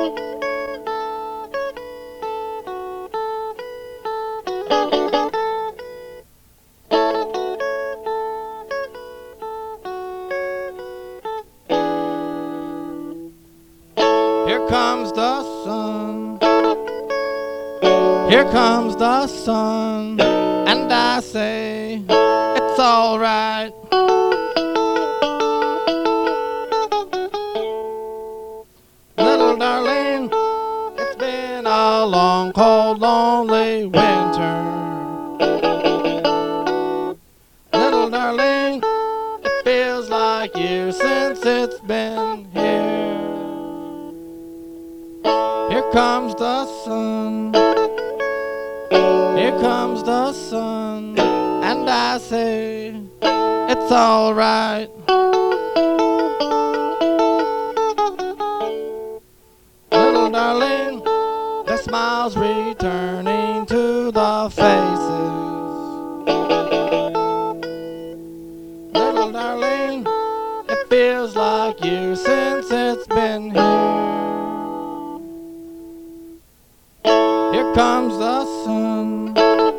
Here comes the sun, here comes the sun, and I say it's alright. Little darling, it's been a long, cold, lonely winter. Little darling, it feels like years since it's been here. Here comes the sun, here comes the sun, and I say it's alright. Little darling, the smiles returning to the faces. Little darling, it feels like years since it's been here. Here comes the sun,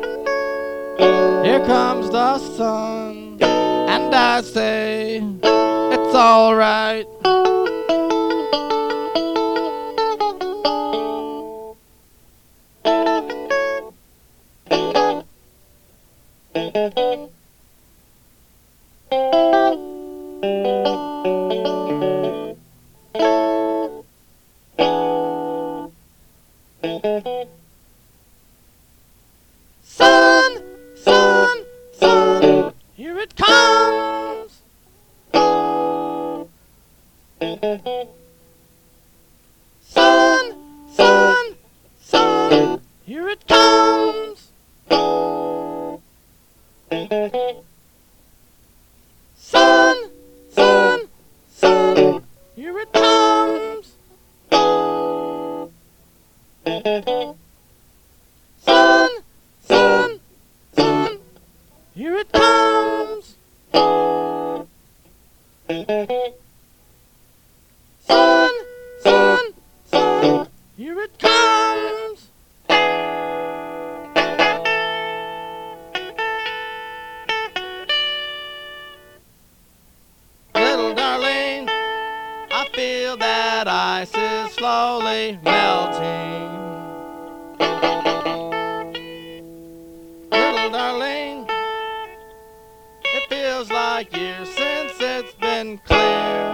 here comes the sun, and I say it's alright. Sun, sun, sun, here it comes. Sun, sun, sun, here it comes. Sun, sun, sun, here it comes. Sun, sun, sun, here it comes. Sun, sun, sun, here it comes. Little darling, I feel that ice is slowly melting. Little darling, it feels like years since it's been clear.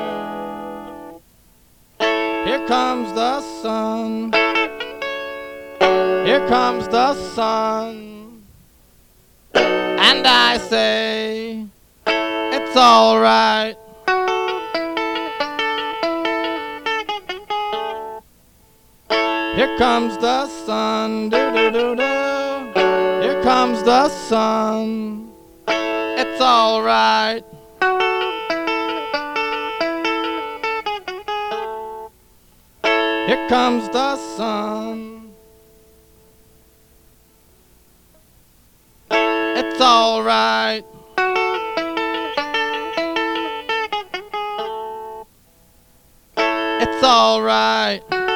Here comes the sun, here comes the sun, and I say it's alright. Here comes the sun, do-do-do-do. Here comes the sun, it's alright. Here comes the sun, it's alright. It's alright.